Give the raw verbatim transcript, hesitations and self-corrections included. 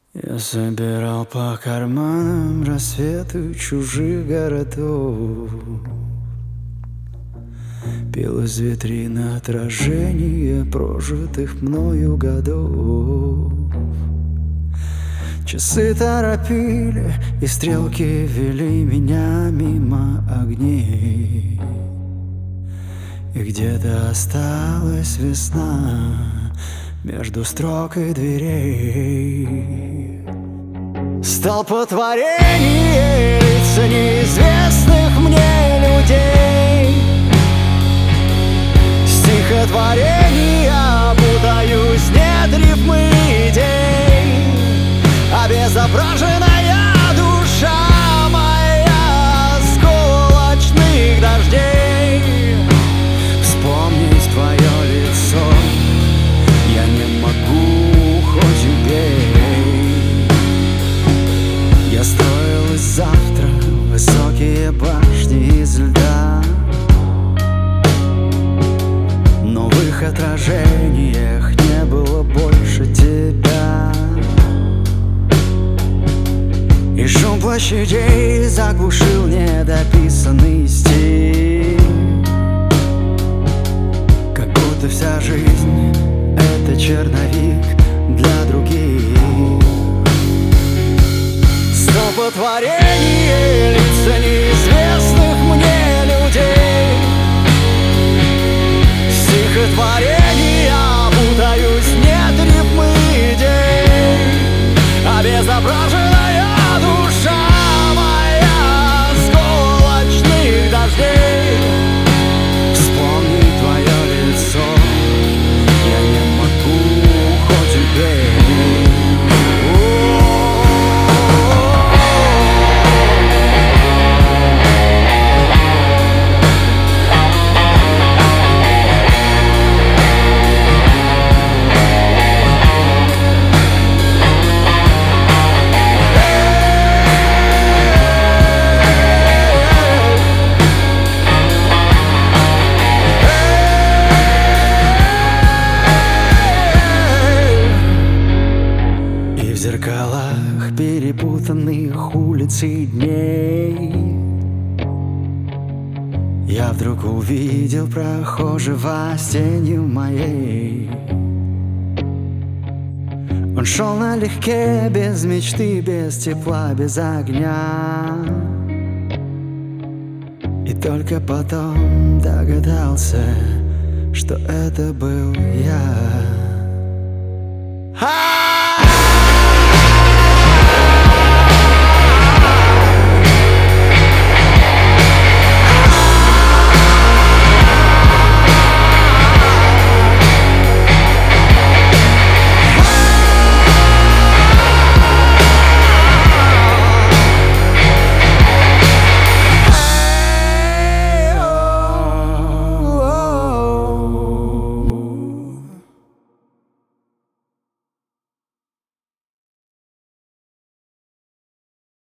Я собирал по карманам рассветы чужих городов, пил из витрины отражения прожитых мною годов. Часы торопили, и стрелки вели меня мимо огней. И где-то осталась весна между строк и дверей. Столпотворение лиц неизвестных мне людей. Стихотворения путаюсь, нет рифмы идей. Обезображенная душа моя осколочных дождей. Вспомнить твое лицо я не могу, хоть убей. Я строил из завтра высокие башни из льда, но в их отражениях не было больше тебя. И шум площадей заглушил недописанный стих, как будто вся жизнь — это черновик для других. Столпотворение лиц неизвестных мне людей. Стихотворения путаюсь, нет рифмы идей. Обезображенная душа моя осколочных дождей. Вспомнить твое лицо я не могу, хоть убей. В зеркалах перепутанных улиц и дней я вдруг увидел прохожего с тенью моей. Он шел налегке, без мечты, без тепла, без огня. И только потом догадался, что это был я.